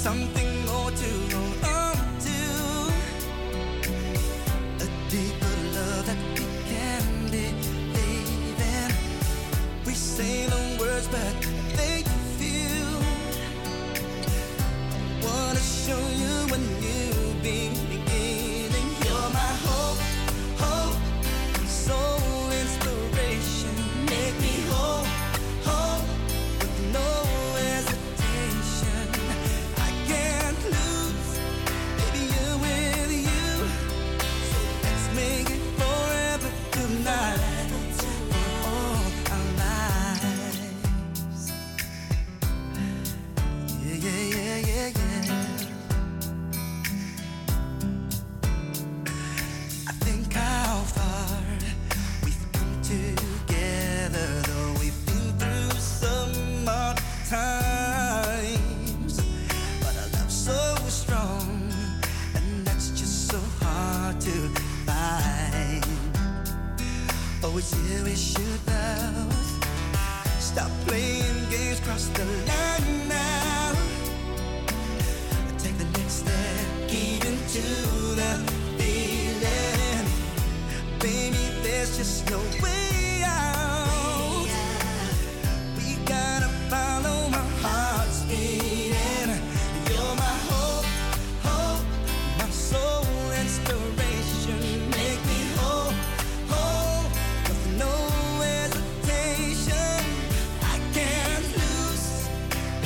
something more to hold on to, a deeper love that we can believe in. We say the words, but they feel. I wanna show you when you beginning. You're my hope, hope, soul inspiration. Make me whole, whole, with no hesitation. I can't lose, baby, you're with you. So let's make it forever tonight, for all our lives. Yeah, yeah, yeah, yeah, yeah. I think how far we've come together, though we've been through some hard times. But our love's so strong, and that's just so hard to find. Oh, it's here we should both stop playing games, cross the line now. Take the next step, give into the feeling. Baby, there's just no way out. We gotta follow my heart's beating. You're my hope, hope, my soul inspiration. Make me whole, whole, with no hesitation. I can't lose,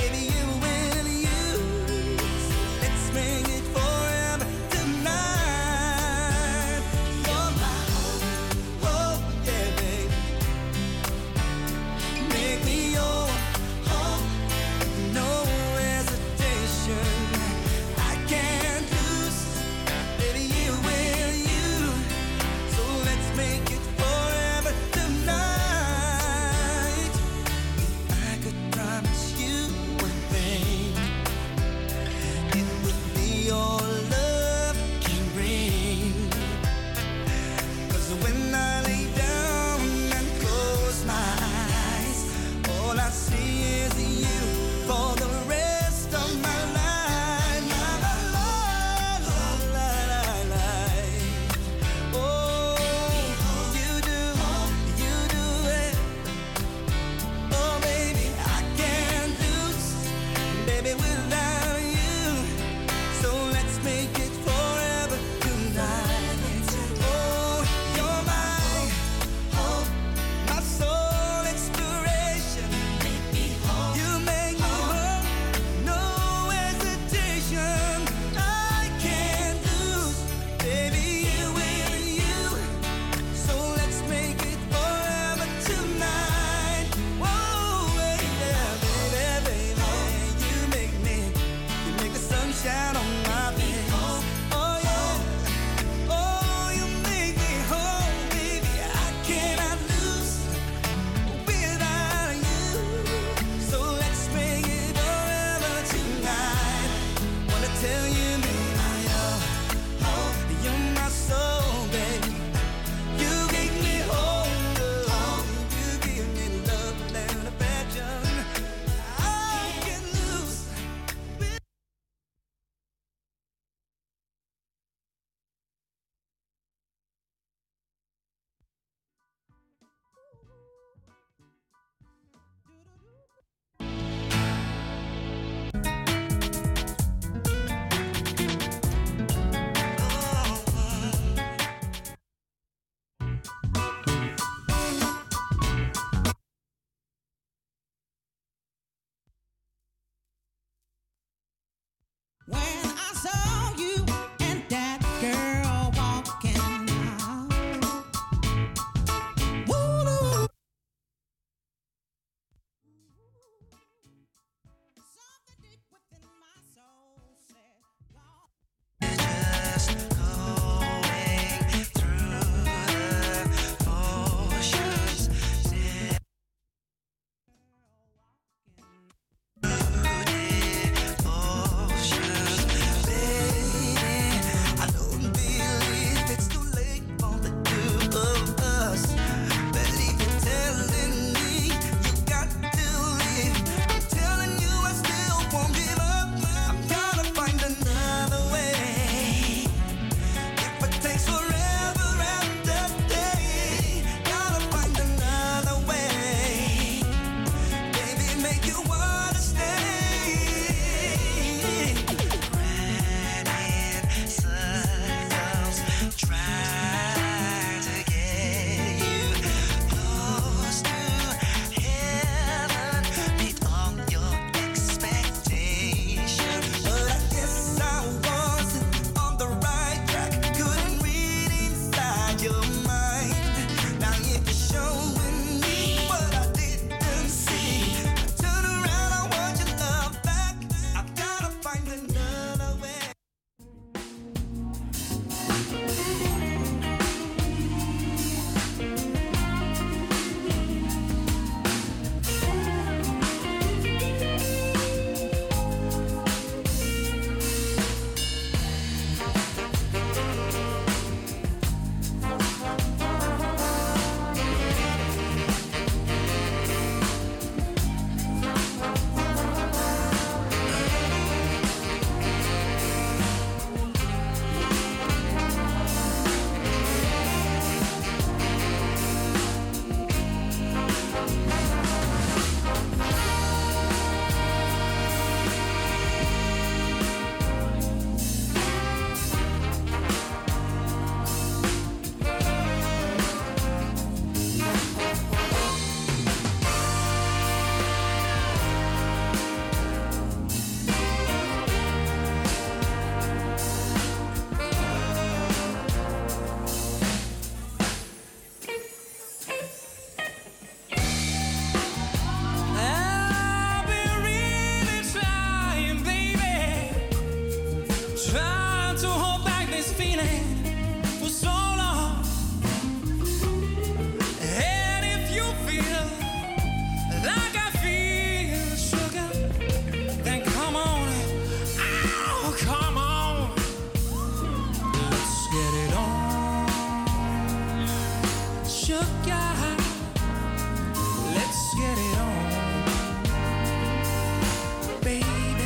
baby.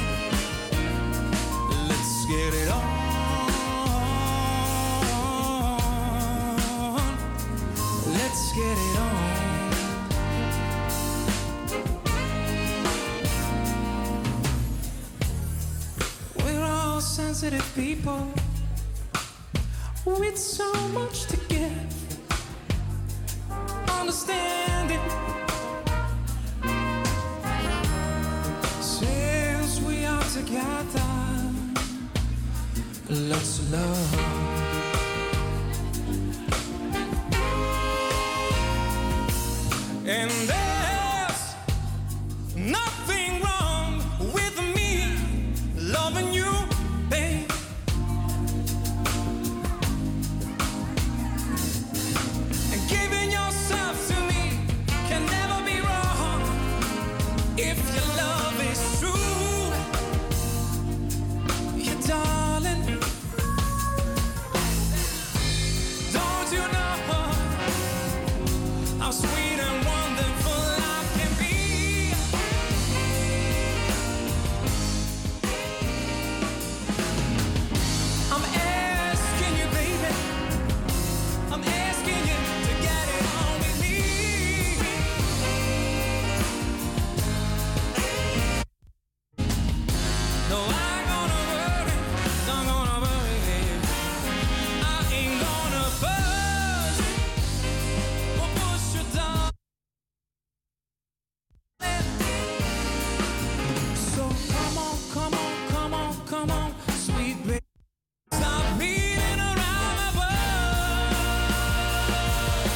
Let's get it on. Let's get it on. We're all sensitive people with so much to give. Understanding. Since we are together, let's love. And there's nothing wrong with me loving you, babe. And giving yourself to me can never be wrong if your love is true, you darling. Don't you know how sweet and wonderful life can be? I'm asking you, baby. I'm asking you to get it on with me. No, I ain't gonna worry. Not gonna worry. I ain't gonna push or push you down. So come on, come on, come on, come on, sweet baby. Stop beating around the bush.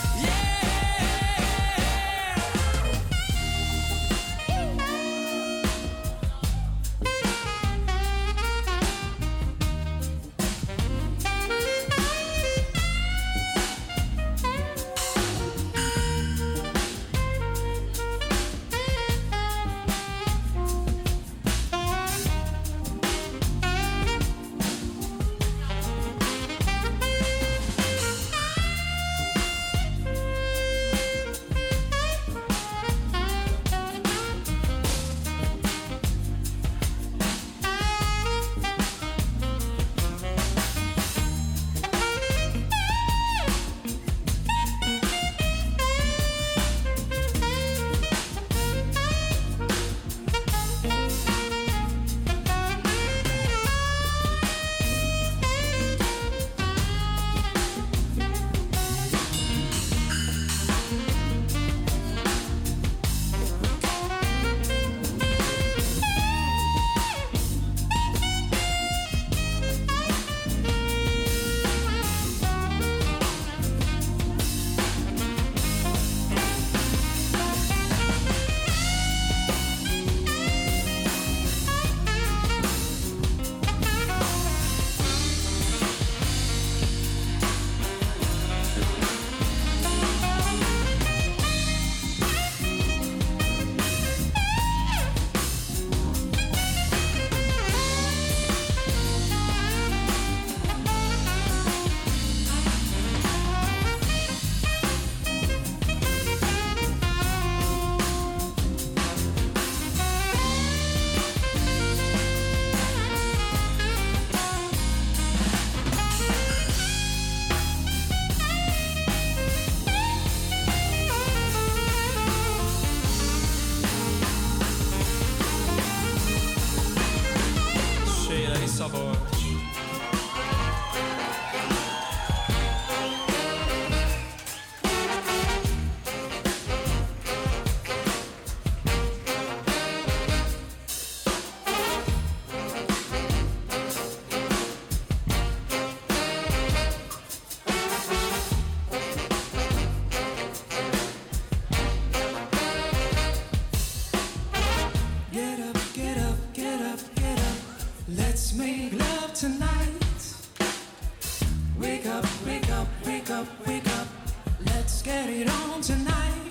get it on tonight.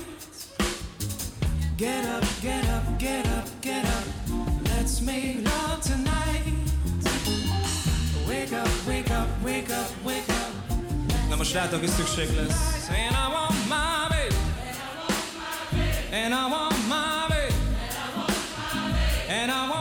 Get up, get up, get up, get up. Let's make love tonight. Wake up, wake up, wake up, wake up. Na most rátok is szükség lesz. And I want my baby. And I want my baby. And I want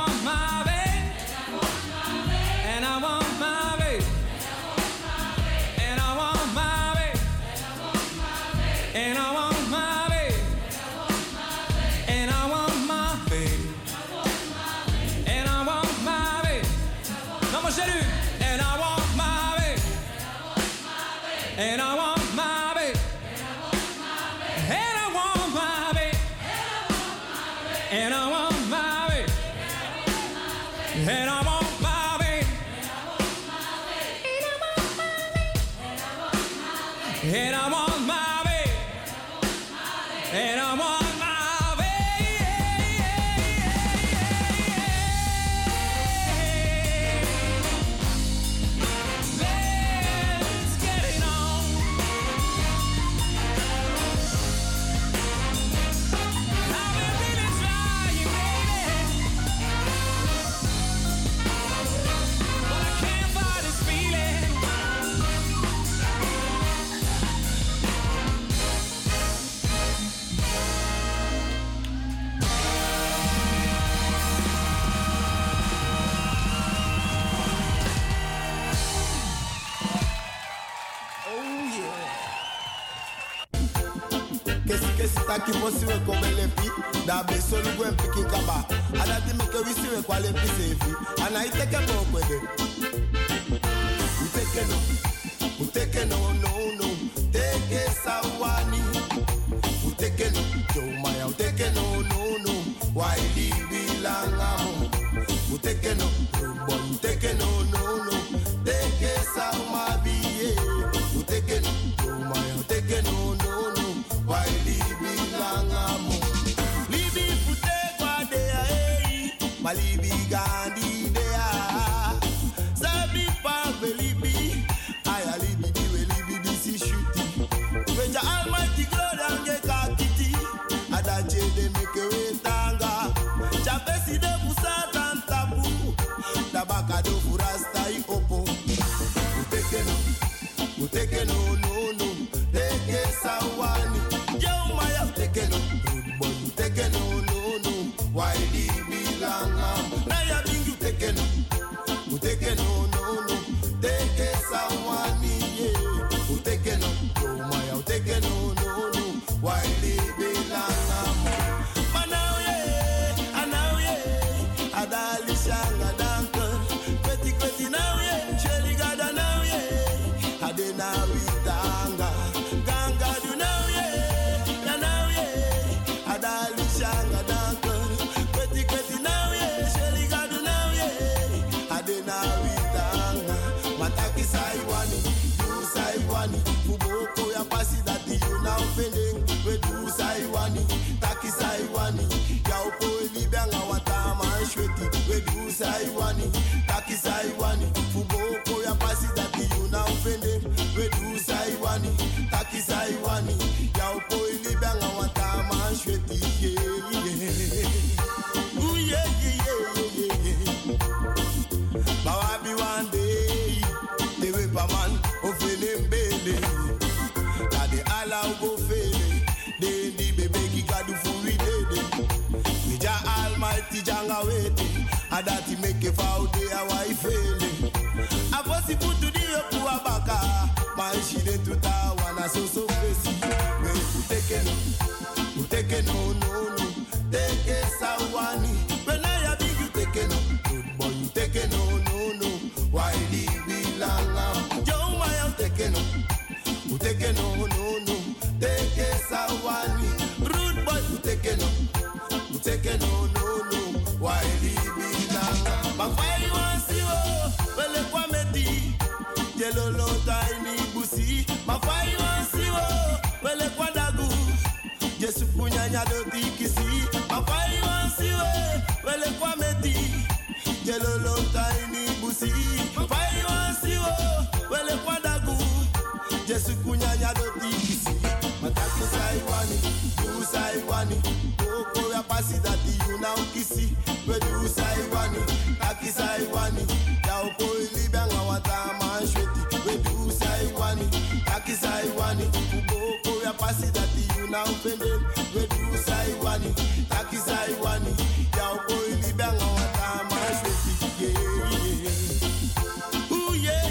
And I want my baby. And I want my baby. And I want my baby. And I want my baby. And I want my baby. And I want Taki posiwe komelepi da besolu gwen piki kaba adati meke wisiwe kwa lepi sefi ana iteke bokwede uteke no teke sawani uteke no jomaya uteke no waili bilangamo uteke no boy uteke no teke sawmabiye uteke no jomaya uteke no waili Libi pute kwa dea Malibi gandi dea Sabi pa libi Aya libi diwe libi disi shuti Wenja almighty God ange kakiti Adache de meke wetanga Chapesi de pusatan tabu Tabaka do furasta i opo Uteke no Teke sawani Uteke no, why bilanga? Naya bingi uteke no, teke sawani ye. Uteke no, maya uteke no, why bilanga? Manawe, adali shanga danka. Kweti now ye, sheli gada now ye. Adena witanga, ganga du now ye. Shanga danka, kweti now ye, sheli gadu now ye, adena witanga, mataki saiwani, du saiwani, fuboko ya pasi dati you now pending, we du saiwani, taki saiwani, ya upo elibanga watama shweti, we du saiwani, taki saiwani, fuboko ya pasi dati you now pending, we du saiwani, taki saiwani, ya upo elibanga watama shweti, Bawabi one day, the wepa man of Mbele. Kade ala ugo fele, de di bebe ki kadu furi dede. Nija almighty janga wete, adati meke faude awa ifele. Afosi putu di yoku abaka, man shide tuta wana so fesi. Uteke no, teke sawani. When I have big, you take no, good boy, you take no, why di bilanga? Yo, my take no, teke sawani. Rude boy, you take no, why di bilanga? But why you want to see, well, the quameti, yellow low tiny bussy. But why you want to see, well, the quadagu, just punyanya do tikisi. But why you want to see, well, the quameti, yellow low tiny bussy. But why you want to see, well, the quadagu, just punyanya do tikisi. Mataki saiwani, you saiwani, oko ya pasi dati you now kisi. We do saiwani, taki saiwani, ya upo ilibanga watama shweti. We do saiwani, taki saiwani, oko ya pasi dati you now pendel. We do saiwani, taki saiwani, ya upo ilibanga watama shweti. Ooh yeah.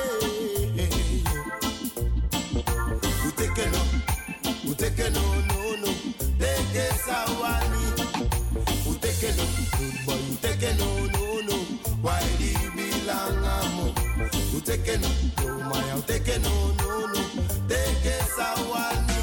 Uteke no, teke sawani. Uteke no, good boy, uteke no, why di bilanga mo. Uteke no, maya uteke no, sawani,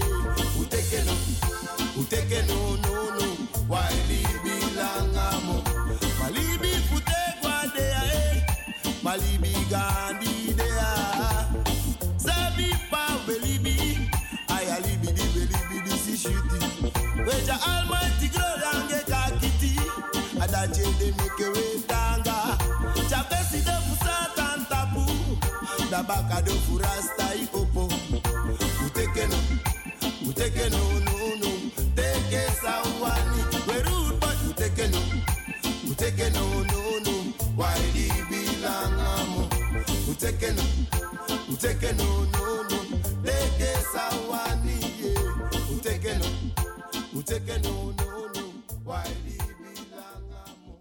uteke no, waili bilangamo. Malibi fute guadea, malibi gandi dea. Sabi pa belibi, ayalibi di belibi di si shuti. Weja almighty glorange kakiti, adache de meke wetanga. Chapesi de fusatan tapu, dabaka de furasta ikopo. Uteke no, teke sawani. We rude but uteke no, waili bilangamo. Uteke no, teke sawani, yeah. Uteke no, waili bilangamo.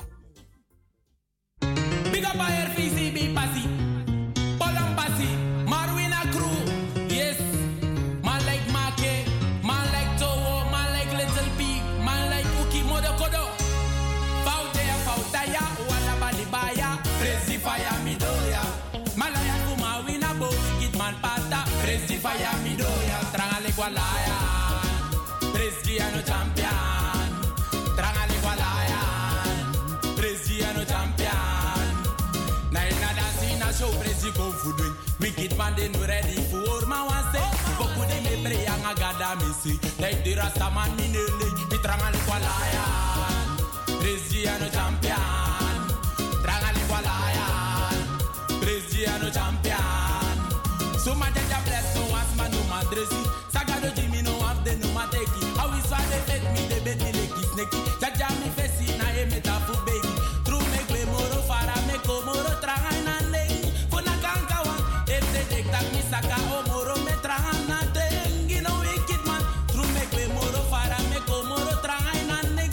Big up our RVCB Pasi, Polam Pasi, Marwina crew, yes. Man like Make, man like Towo, man like Little Pig, man like Uki Modokodo. Fautaya, wala balibaya, Prezi Fire Midoya. Malaya kuma wina bo, wicked man pata, Prezi Fire Midoya. Trangale Kualaya, Preziano champion. Trangale Kualaya, Preziano champion. Naina dancing show, Prezi go food. Wicked man they no ready for ma wase. Boku de me pray anga gada misi. Like the rasta man minele, Trangale Kualaya. Preziano champion, Trangale Kualaya, Preziano champion. So my jaja bless no was man no madresi. Sagado Jimmy no have the no mateki. How is why they fed me the bed me like snakey. Jaja me fesi na e metafu baby. True make we moro fara me ko moro trangana lei. Funa kankawa if they take that me saka o moro me trangana tengi no wicked man. True make we moro fara me ko moro trangana lei.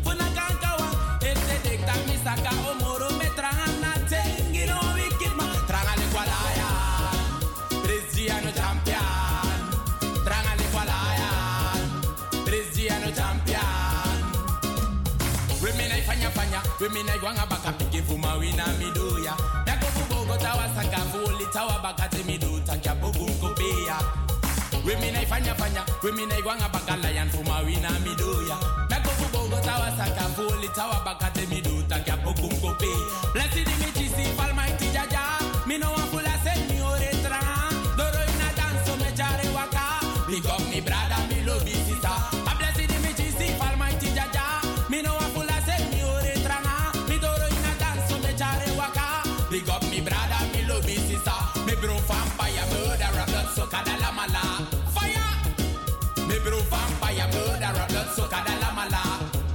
Saka omoro me trangana tengi no wicked man. Trangale Kualaya, Preziano champion. Trangale Kualaya, Preziano champion. Women I fanya, women I gwanga baka piki fuma wina midoya. Nako fubogo tawa saka fuli tawa baka temido takya bogu mkopeya. Women I fanya, women I gwanga baka lion fuma wina midoya. Nako fubogo tawa saka fuli tawa baka temido takya bogu mkopeya. Blessed me chisi Almighty Jaja. Me no one full send me oretra. Doro ina danso me chare waka. Big up me brother, me love you sister. A blessed me chisi Almighty Jaja. Me no one full send me oretra. Me doro ina danso me chare waka. Big up me brother, me love you sister. Me bro vampire murderer, blood sucker la mala. Fire! Me bro vampire murderer, blood sucker la mala.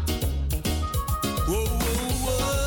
Whoa, whoa, whoa.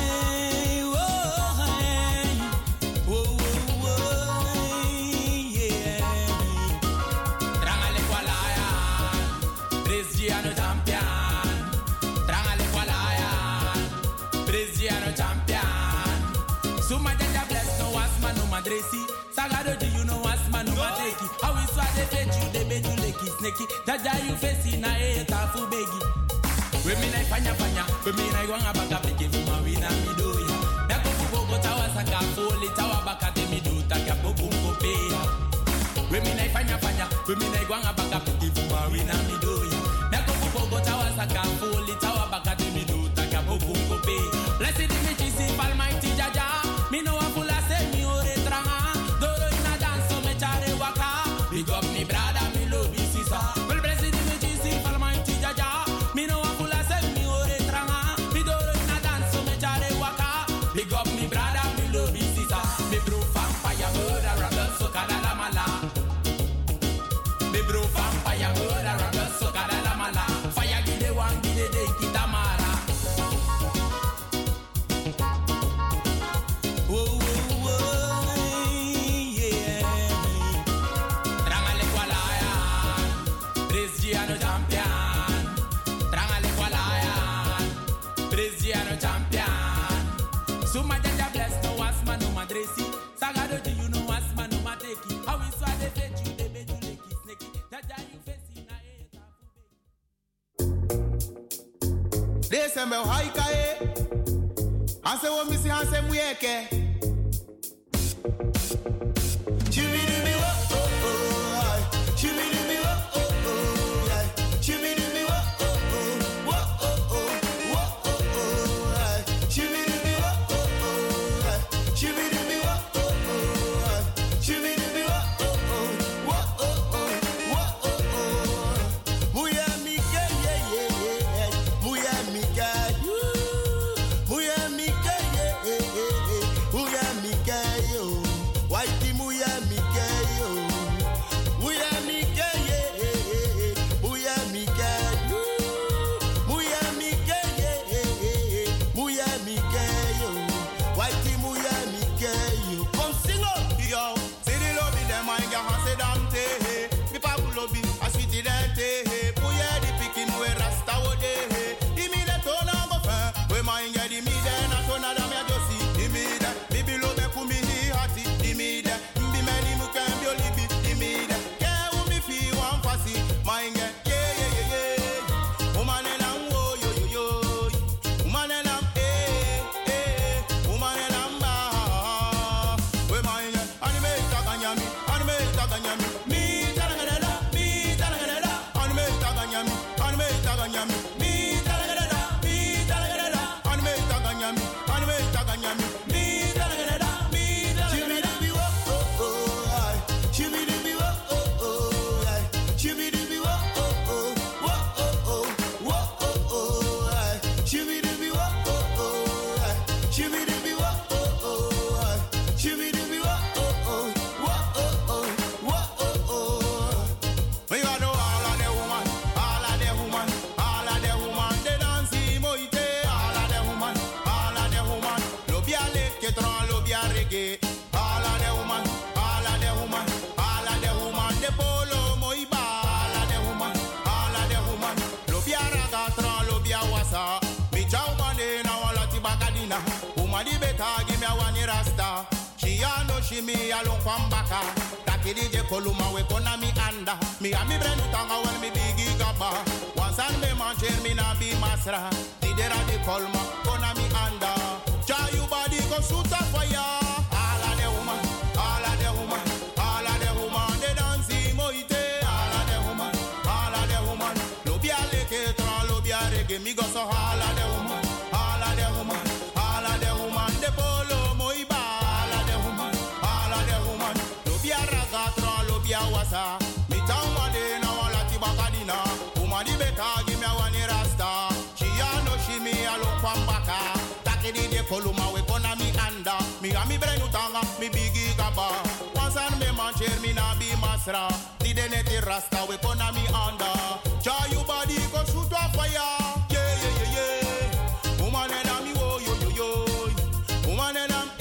Preziano champion, Trangale Kualaya, Preziano champion. Suma jaja bless no asma no madresi. Sagado di you know asma no mateki. How is why they fed you they bed you like snakey. Jaja you face na eta fu begi. Women I fanya, women I gwanga baka peke fuma wina midoya. Nako fubogo tawa saka foli tawa baka temido takya bogu mkopeya. Women I fanya, women I gwanga baka peke fuma wina midoya. Nako fubogo tawa saka foli tawa baka temido takya bogu mkopeya. Blessed me chisi Almighty Jaja. Me no one full say me oretranga. Doro ina danso me chare waka. Big up me brother, me love you sister. Well blessed me chisi Almighty Jaja. Me no one full say me oretranga. Me doro ina danso me chare waka. Big up me brother, me love you sister. Me bro vampire murderer, blood sucker la mala. Me bro vampire murderer, blood sucker la mala. Fire gide one gide de kitamara. Preziano champion, Trangale Kualaya, Preziano champion. Suma jaja bless no asma no madresi. Sagado di you know asma no mateki. How is why they fed you they bed you like snakey. Jaja you face na eta fu begi. Desembe haikae, ase wo misi ase muyeke. Chibidubi wo oh oh, She me along from baka. Taki DJ Koluma we kona mi anda. Mi a mi brenu tanga when mi bigi gaba. Once and me mancher mi na bi masra. Didera di kolma kona mi anda. Ja you body go shoot a fire. All of the woman, all of the woman, all of the woman. They dance moite. All of the woman, all of the woman. Lobia leke tra lobia reggae. Mi go so all of the woman, all of the woman, all of the woman. De polo moiba. Wasa mi tamba de na wala tibakadina umadi beta give me one rasta she no she me along from baka take the koluma we kona mi anda mi ami brenu tanga mi bigi gaba once and me mancher mi na bi masra di deneti rasta we kona mi anda cha you body go shoot a fire yeah yeah yeah yeah woman and ami wo yo yo yo woman and am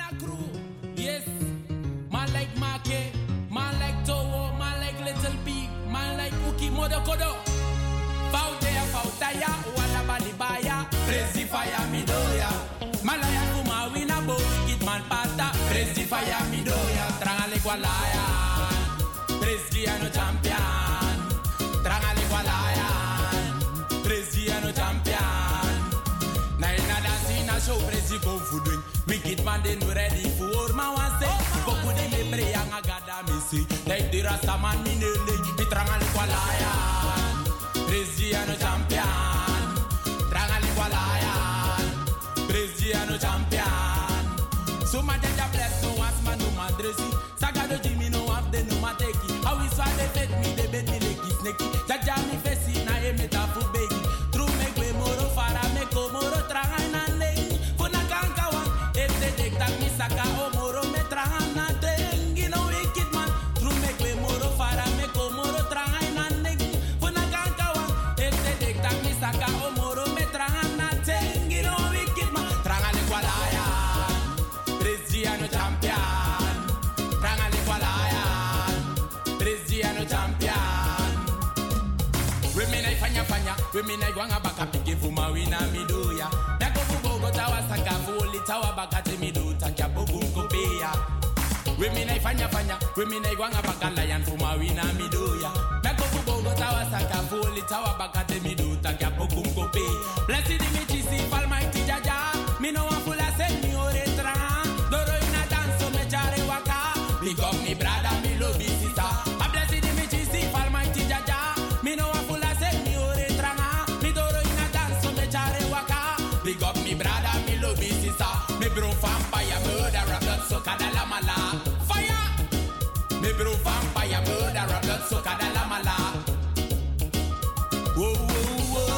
a crew. Yes, man like Make, man like Towo, man like Little Big, man like Uki Modokodo. Fautaya, wala balibaya, Prezi fire mi doya. Malaya kuma wina bo, wicked man pata, Prezi fire mi doya. Trangale kwalaya, Prezi ano champion. Trangale kwalaya, Prezi ano champion. Na ina dansi na show Prezi go food. Wicked man they no ready for ma wanse. Boku di me pre yang agada misi. Like the rasta man mi nele, mi trangale kwalaya. Presiano champion, Trangale Walayan, Presiano champion. So my jaja bless no was man no madresi. Sagado Jimmy no have the no mateki. How is why they fed me, they bed me like snakey. Jaja me fesi na e metafu begi. True me kwe moro fara me ko moro trangana lei. Funa kanka wan, este dek tak mi saka o moro me trangana tengi no wicked man. True me kwe moro fara me ko moro trangana lei. Saka o moro me trangana tengi no wicked man. Trangale kwalaya, Presiano champion. Trangale kwalaya, Presiano champion. Women I fanya, women I gwanga baka pike fuma wina midoya. Nako fubogo tawa saka fuli tawa baka temido takya bogu kopeya. Women I fanya, women I gwanga baka lion fuma wina midoya. Nako fubogo tawa saka fuli tawa baka temido takya bogu kope. Blessed me chisi Almighty Jaja. Me no one full a send me ore tra. Doro ina danso me chare waka. Big up me brother, me love me sister. A blessed me chisi Almighty Jaja. Me no one full a send me ore tra. Me doro ina danso me chare waka. Big up me brother, me love me sister. Me bro vampire murderer, blood sucker da la mala. Fire! Me bro vampire murderer, blood sucker da la mala. Whoa, whoa, whoa.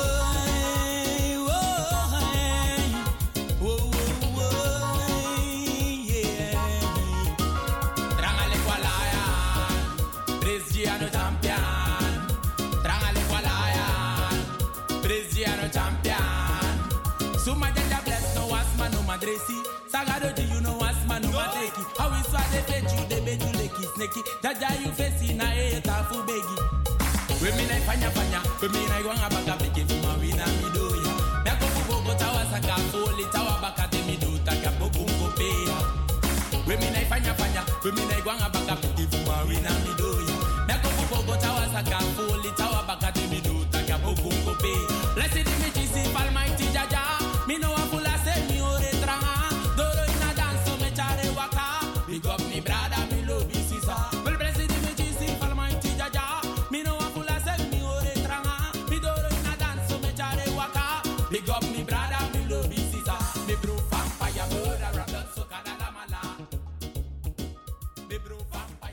Presiano champion, Trangale Walayan, Presiano champion. So my jaja bless no was man no madresi. Sagado do you know was man no mateki. How is why they fed you, they bed you like snakey. Jaja you face na e tafu begi. Women I fanya, women I gwanga baka peke fuma wina midoya. Nako fubogo tawa saka foli tawa baka temido taka boku kopeya. Women I fanya, women I gwanga baka peke fuma wina midoya. Nako fubogo tawa saka foli tawa baka temido taka boku kopeya. Blessed me chisi Almighty Jaja. Me no one full a send me ore tranga. Doro ina danso me chare waka. Big up me brother, me love me sister. Well blessed me chisi Almighty Jaja. Me no one full a send me ore tranga. Me doro ina danso me chare waka. Big up me brother, me love me sister. Me bro vampire murderer, blood sucker da la mala. Me bro vampire.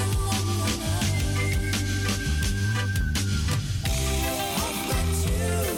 You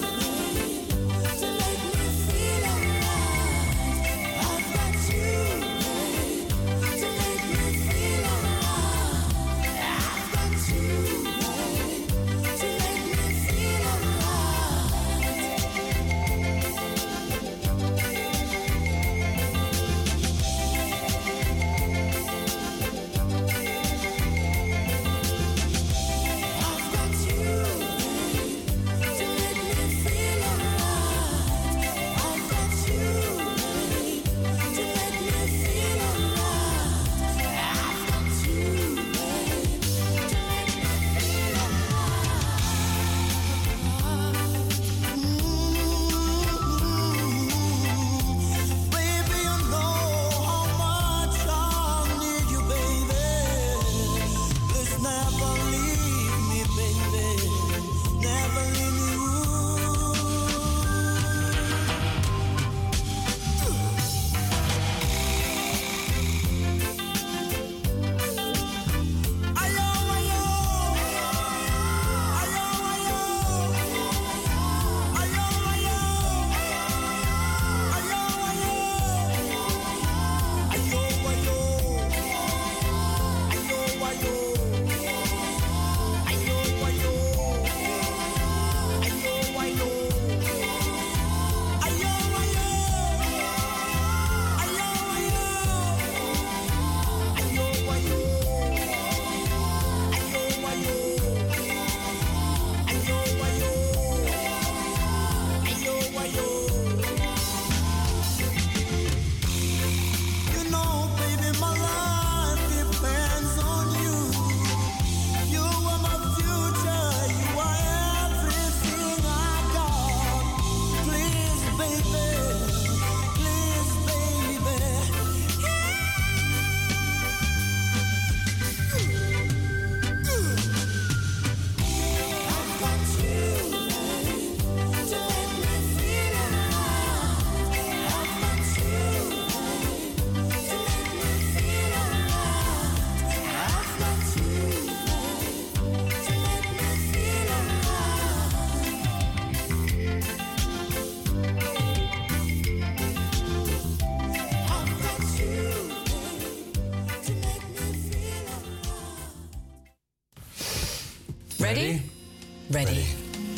Ready? Ready.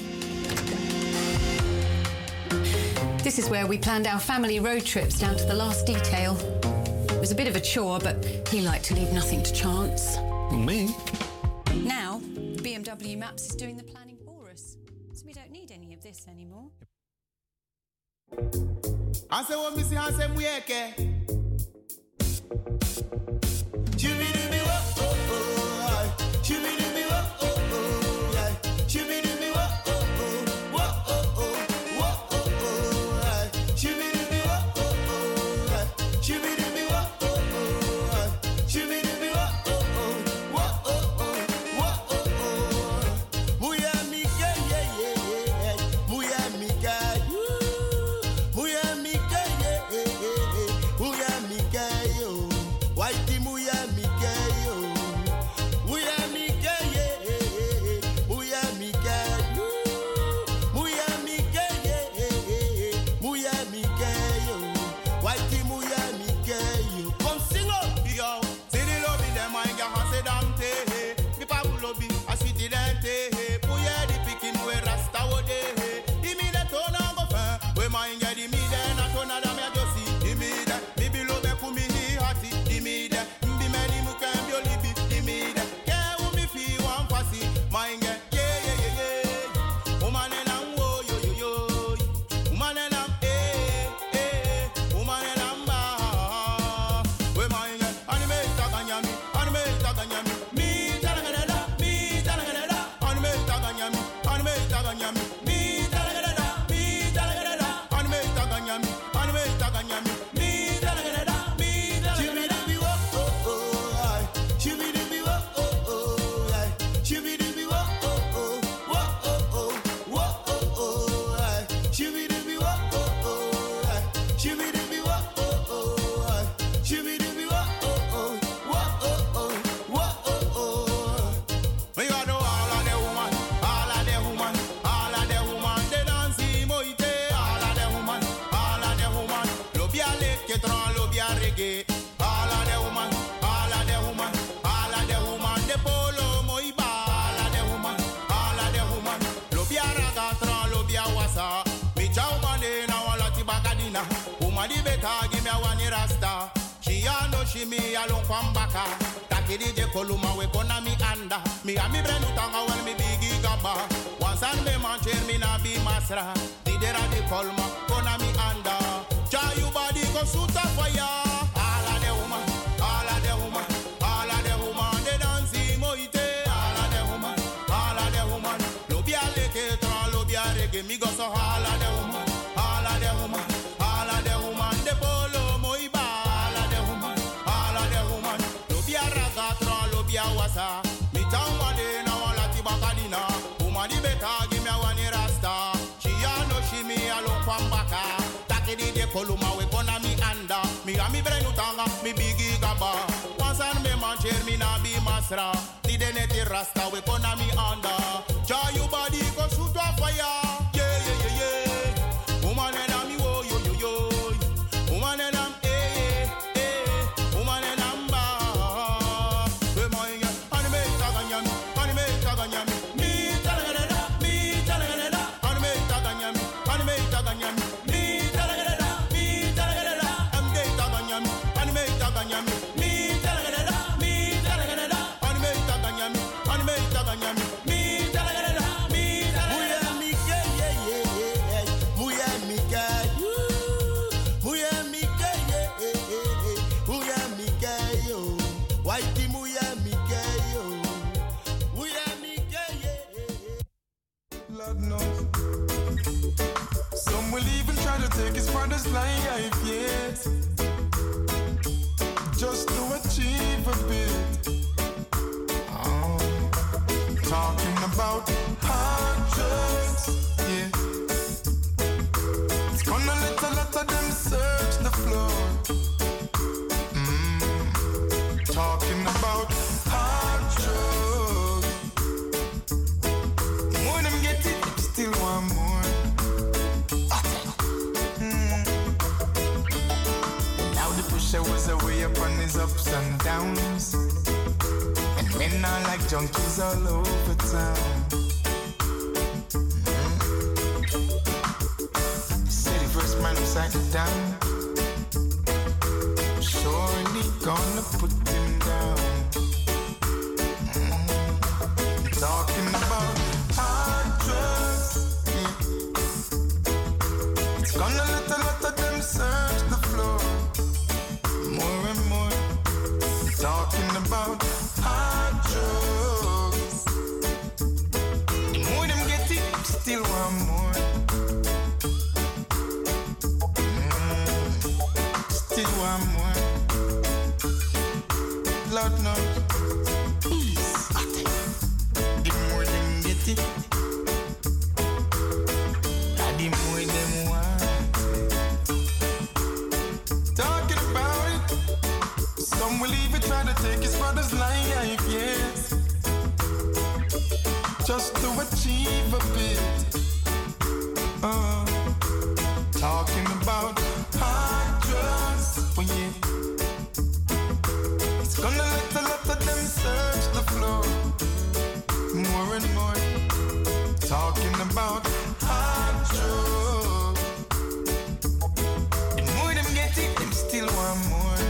This is where we planned our family road trips down to the last detail. It was a bit of a chore, but he liked to leave nothing to chance. Me? Now, BMW Maps is doing the planning for us, so we don't need any of this anymore. Ase wo misi ase muyeke. Chibidibi wo oh oh, chibidibi wo oh oh, chibidibi wo oh oh, wo oh oh, chibidibi wo oh oh, chibidibi wo oh oh, chibidibi wo oh oh, muya mike ye muya mike. Me along from Baka, Taki DJ Koluma, we gonna me anda. Me a mi brenu tanga when me bigi gaba. Once and me mancher me na be masra. Didera de Kolma, gonna me anda. Ja you body go suit a fire. All of the woman, all of the woman, all of the woman, they dance moite. All of the woman, all of the woman. Lobia leke tra, lobia reggae, me go so all of the woman, all of the woman, all of the woman, the polo moiba. Wasa, mi tangwale na wala tibakadina. Umadi beta give me one rasta. She no she me along from Baka. Taki di de Koluma we gonna me anda. Mi ami brenu tanga mi bigi gaba. Once and me mancher mi na be masra. Di de neti rasta we gonna me anda. Ja you body go shoot a fire. Yeah yeah yeah yeah. Woman and ami wo yo yo yo. Woman and am take his father's life, yes, just to achieve a bit. Talking about hard drugs, yeah. It's gonna let a lot of them search the floor. Talking about hard drugs. More them get it, still want more. Now the pusher was away upon his ups and downs. And Men are like junkies all over town. City first man upside down. Surely gonna put him down. Talking about hard drugs. It's gonna let a lot of them search the floor. More and more. Talking about hard drugs. The more them get it, still want more. Still want more. Lord knows. The more them get it, the more them want. Talking about it. Some will even try to take his brother's life, yes, just to achieve a bit. Talking about hard drugs, oh yeah. It's gonna let a lot of them search the floor. More and more. Talking about hard drugs. The more them get it, them still want more.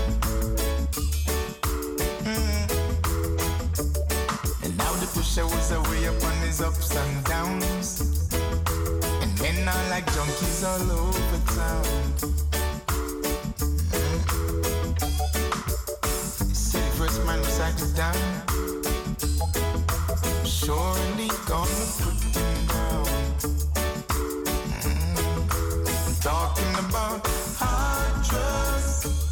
Pusher was away upon his ups and downs. And men are like junkies all over town. City first man upside down. Surely gonna put him down. Talking about hard drugs.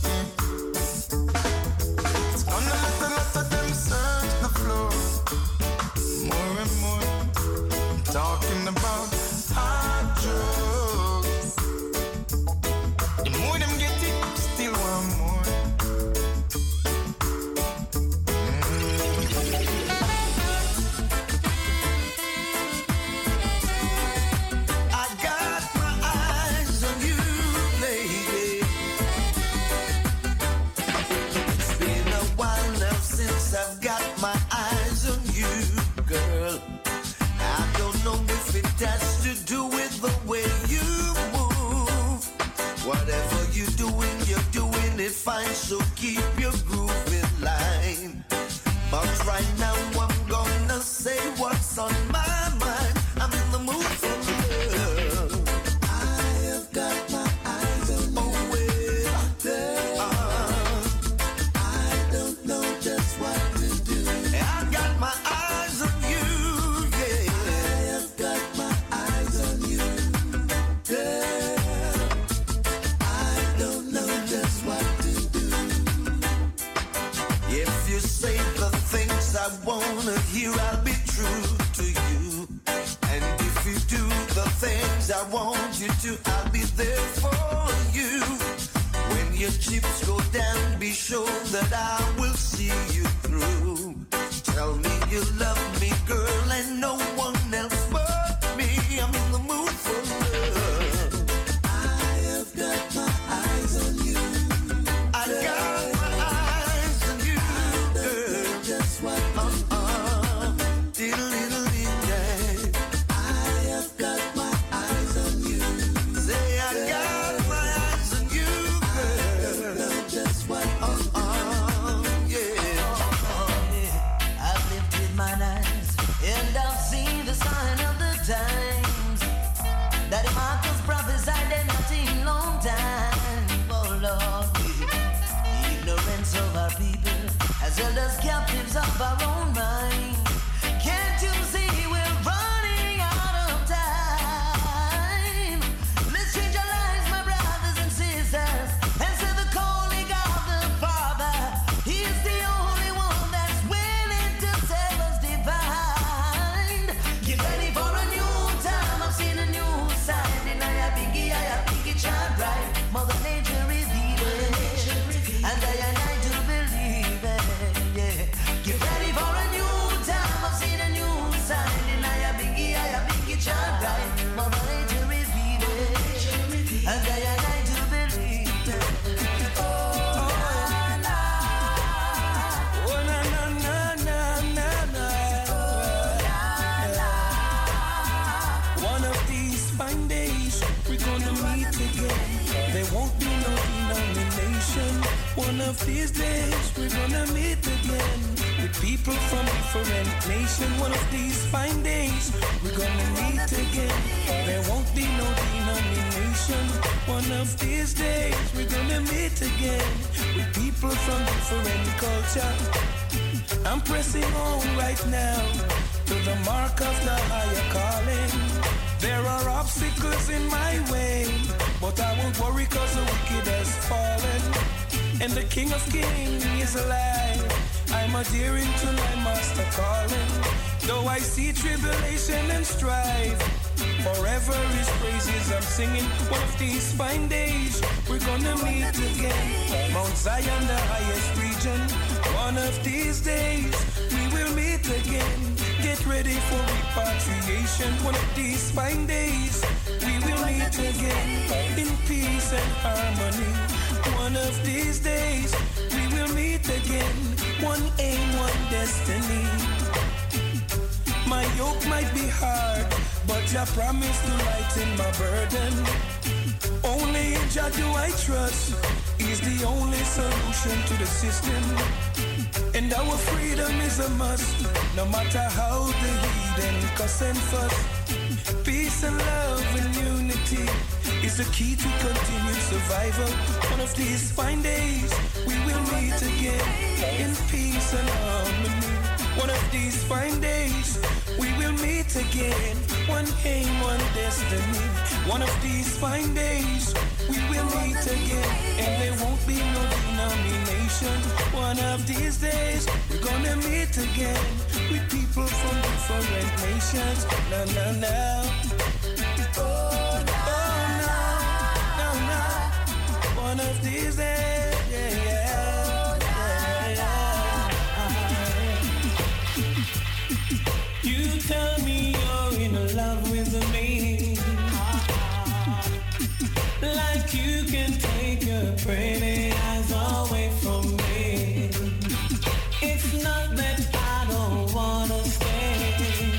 It's gonna let a lot of them search the floor. More and more, talking about hard drugs. The more them get it, still want more. I got my eyes on you, lady. It's been a while now since I've got my eyes on you, girl. I don't know if it has to do with the way you move. Whatever you're doing it fine, so keep your groove in line. But right now I'm gonna say what's on my mind. I'm in the mood for love. I have got my eyes on you. I don't know just what to do. I got my eyes on you. I wanna hear, I'll be true to you. And if you do the things I want you to, I'll be there for you. When your chips go down, be sure that I will see you through. Tell me you love me, girl, and no one else but me. I'm in the mood for love. I have got my eyes on you. I got my eyes on you, girl. Just what held us captives of our own mind. Can't you see we're running out of time? Let's change our lives, my brothers and sisters, and say the calling of the Father. He's the only one that's willing to save us divine. Get ready for a new time. I've seen a new side. And I have biggie, child right. Mother Nature is evil, and I do believe it. Get ready for a new meet again. There won't be no denomination. One of these days we're gonna meet again. With people from different nations. One of these fine days we're gonna meet again. There won't be no denomination. One of these days we're gonna meet again. With people from different culture. I'm pressing on right now to the mark of the higher calling. There are obstacles in my way, but I won't worry cause the wicked has fallen. And the King of Kings is alive. I'm adhering to my master calling. Though I see tribulation and strife, forever his praises I'm singing. One of these fine days we're gonna meet again. Mount Zion, the highest region. One of these days we will meet again. Get ready for repatriation. One of these fine days we will meet again. In peace and harmony. One of these days we will meet again. One aim, one destiny. My yoke might be hard, but Jah promised to lighten my burden. Only in Jah do I trust. He's the only solution to the system. And our freedom is a must, no matter how the heathen cuss and fuss. Peace and love and unity is the key to continued survival. One of these fine days we will meet again in peace and harmony. One of these fine days we will meet again. One aim, one destiny. One of these fine days we will meet again. And there won't be no denomination. One of these days we're gonna meet again. With people from different nations. No, no, no. Oh, no, no, no. One of these days, yeah, yeah, yeah. You tell me you're in love with me, like you can take your pretty eyes away from me. It's not that I don't wanna stay,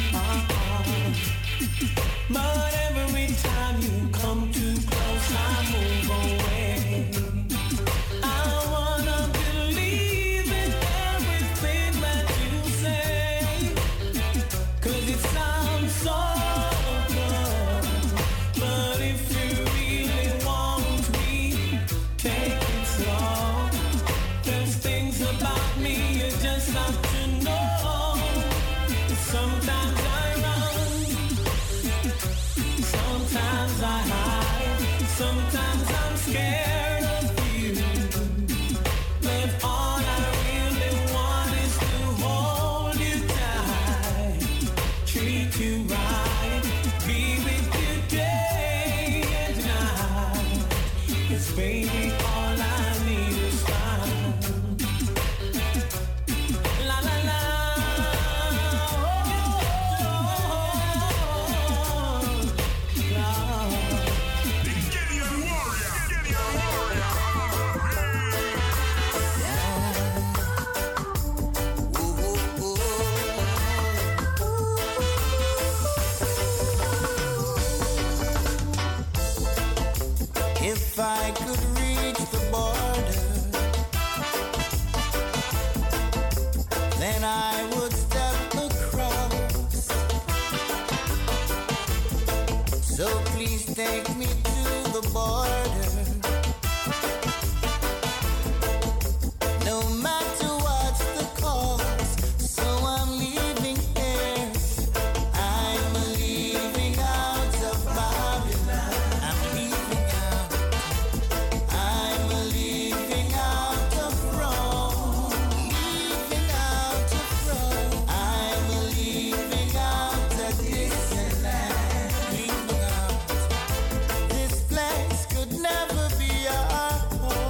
but every time you come too close, I move away. I wanna believe in everything that you say, 'cause it sounds so good. But if you really want me, take it slow. There's things about me you just have to know. Sometimes I run, sometimes I hide, sometimes I'm scared of you. But all I really want is to hold you tight, treat you right, be with you day and night. 'Cause baby, all I need is time. La la la. If I could reach the border, then I would step across. So please take me to the border. No matter what's the cost, so I'm leaving here. I'm leaving out of Babylon. I'm leaving out. I'm leaving out of Rome. Leaving out of Rome. I'm leaving out of this land. Leaving out. This place could never be our home.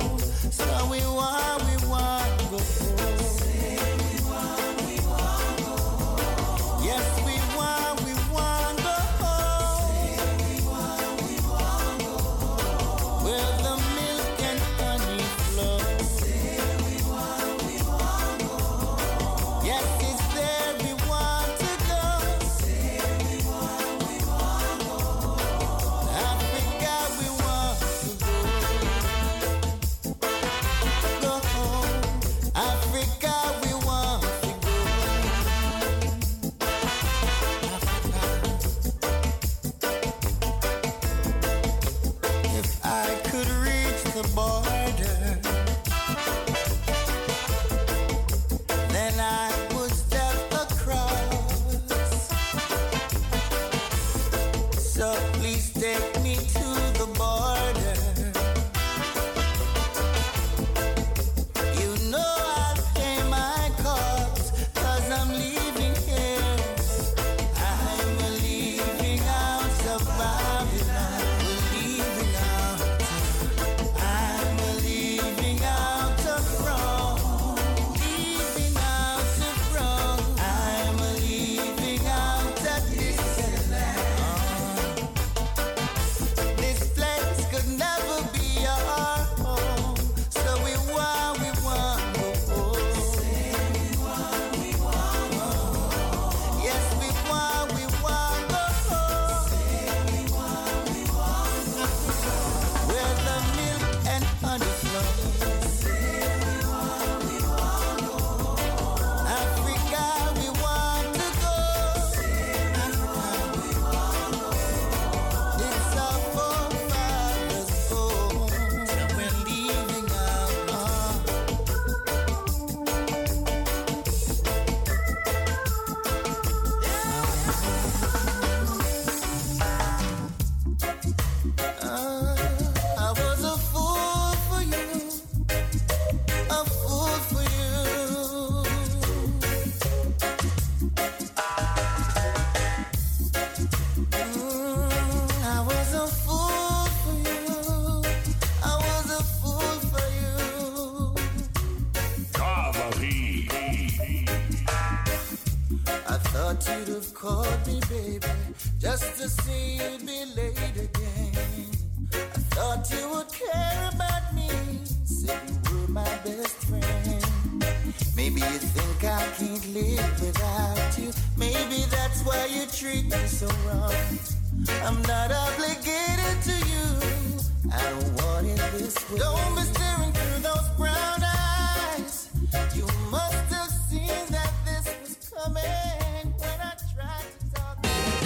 me, baby, just to see you be late again. I thought you would care about me, said you were my best friend. Maybe you think I can't live without you. Maybe that's why you treat me so wrong. I'm not obligated to you. I don't want it this way. Don't be staring through those brown eyes. You must have seen that this was coming when I tried to talk.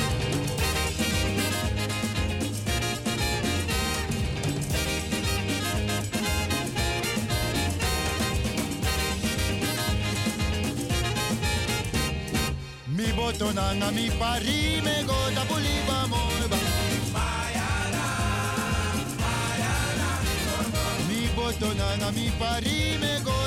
Mi botonana, mi pari, me go da buliba morba. Mi botonana, mi pari, me go